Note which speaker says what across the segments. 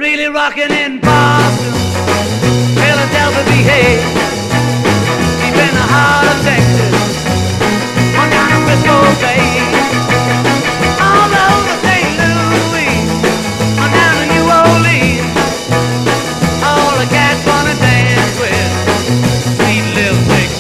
Speaker 1: really rocking in Boston, Philadelphia, PA, deep in the heart of Texas, on down to Frisco Bay, all over St. Louis, on down to New Orleans. All the cats wanna dance with sweet little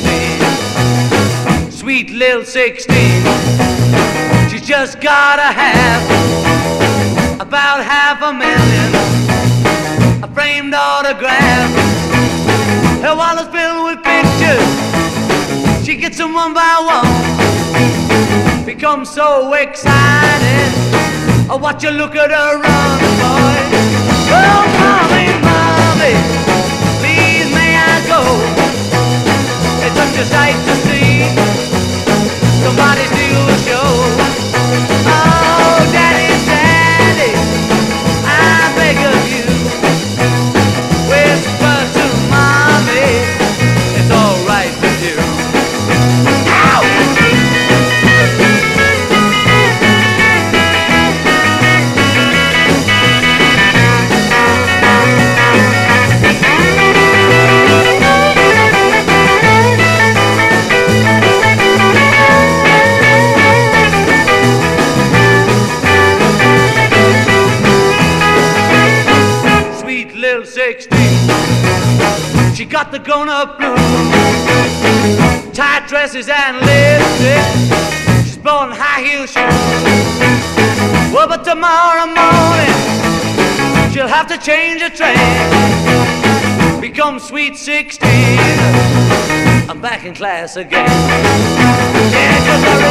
Speaker 1: 16, sweet little 16. She's just gotta have about $500,000, a framed autograph, her wallet's filled with pictures. She gets them one by one, becomes so excited. I watch her look at her run, boy. Oh, mommy, mommy, please may I go? It's such a sight to see, somebody steal the show. Oh, daddy, daddy, I beg of you, whisper to mommy, it's all right with you. Ow! Sweet little 16, she got the grown-up blues, tight dresses and lipstick. She's blowing high-heel shoes. Well, but tomorrow morning she'll have to change her train, become sweet 16. I'm back in class again. Yeah, 'cause I